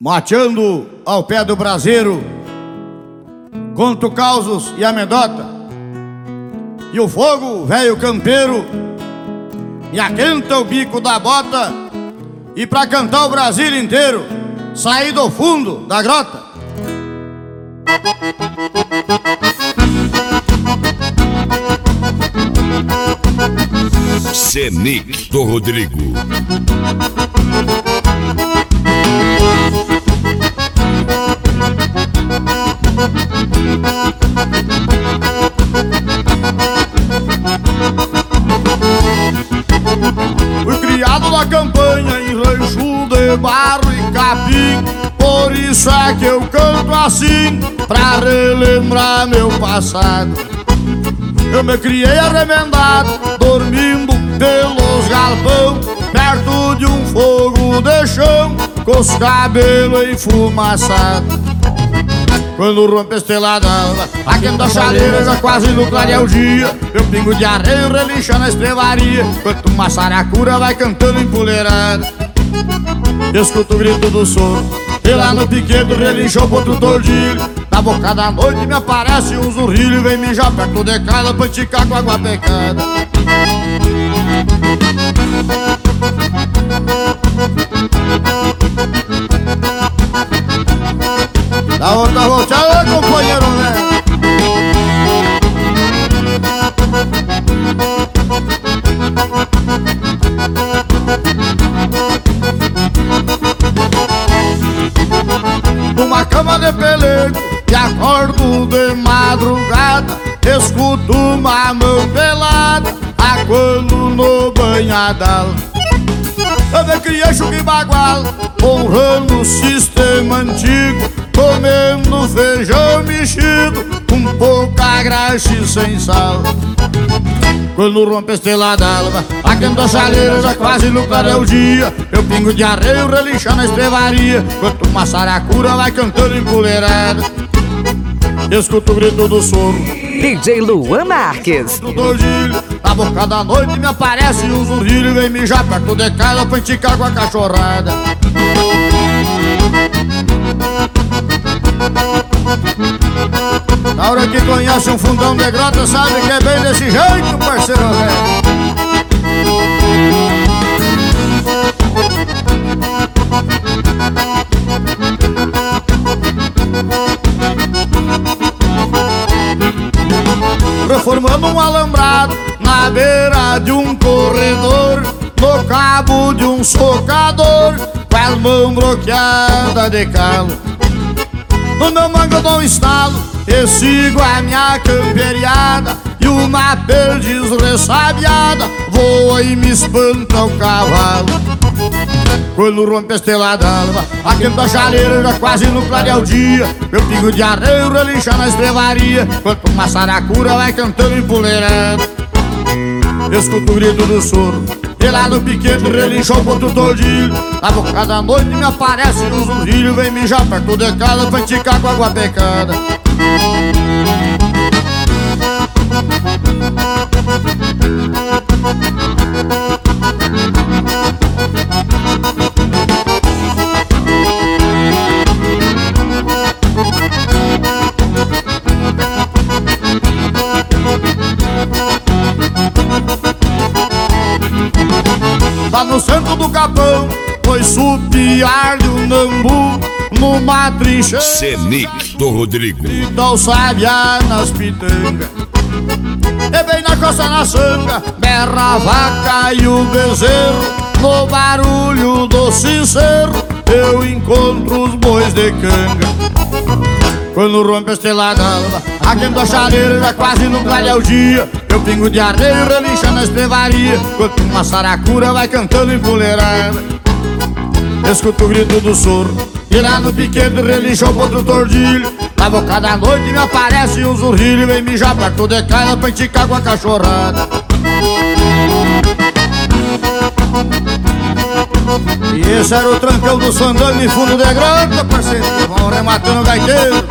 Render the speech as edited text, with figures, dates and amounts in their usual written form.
mateando ao pé do braseiro, conto causos e amedota, e o fogo, velho campeiro, me aquenta o bico da bota, e pra cantar o Brasil inteiro, saí do fundo da grota. Senic do Rodrigo. Fui criado na campanha em rancho de barro e capim, por isso é que eu canto assim, pra relembrar meu passado. Eu me criei arremendado, dormindo pelos galpão, perto de um fogo de chão, com os cabelos enfumaçados. Quando rompe a estrela d'alva, aquenta a chaleira, já quase no clarear o dia, meu pingo de arreio relincha na estrevaria, enquanto uma saracura vai cantando empoleirada. Escuto o grito do sono, e lá no piquedo relinchou outro tordilho. Na boca da noite me aparece um zurrilho e vem mijar perto de casa pra esticar com água pecada. Dá outra volteada, companheiro, né? Numa cama de pelego e acordo de madrugada, escuto uma mão pelada aguando no banhadal. Eu me criei chuca e bagual, honrando o sistema antigo, comendo feijão mexido, com pouca graxa e sem sal. Quando rompe a estrela d'alva, aquenta a chaleira, já quase no clarear o dia, meu pingo de arreio relincha na estrevaria, enquanto uma saracura vai cantando empoleirada. Escuto o grito do soro, DJ Luan Marques. do tordilho, na boca da noite me aparece um zurrilho e vem mijar perto de casa pra esticar com a cachorrada. Na hora que conhece um fundão de grota, sabe que é bem desse jeito, parceiro velho. Reformando um alambrado na beira de um corredor, no cabo de um socador, com as mãos bloqueadas de calo. No meu mango eu dou um estalo e sigo a minha camperiada, e uma perdiz ressabiada voa e me espanta o cavalo. Quando rompe a estrela d'alva, aquenta a chaleira, já quase no clarear o dia, meu pingo de arreio relincha na estrevaria, enquanto uma saracura vai cantando empoleirada. Escuto o grito do soro, e lá no piquete relinchou outro tordilho, na boca da noite me aparece um zurrilho, vem mijar perto de casa pra esticar com água pecada. Lá no centro do capão, foi supiar-lhe o nambu, numa trincheira Senic do Rodrigo. então sabiá nas pitangas. E bem na costa na sanga, berra a vaca e o bezerro, no barulho do sincero eu encontro os bois de canga. Quando rompe a estrela d'alva, aquenta a chaleira, já quase no clarear o dia, meu pingo de arreio relincha na estrevaria, enquanto uma saracura vai cantando empoleirada. Escuto o grito do soro, e lá no piquete relinchou outro tordilho, na boca da noite me aparece um zurrilho e vem mijar perto de casa pra esticar com a cachorrada. E esse era o trancão do Sandano em fundo de grota, parceiro, vão rematando o gaiteiro.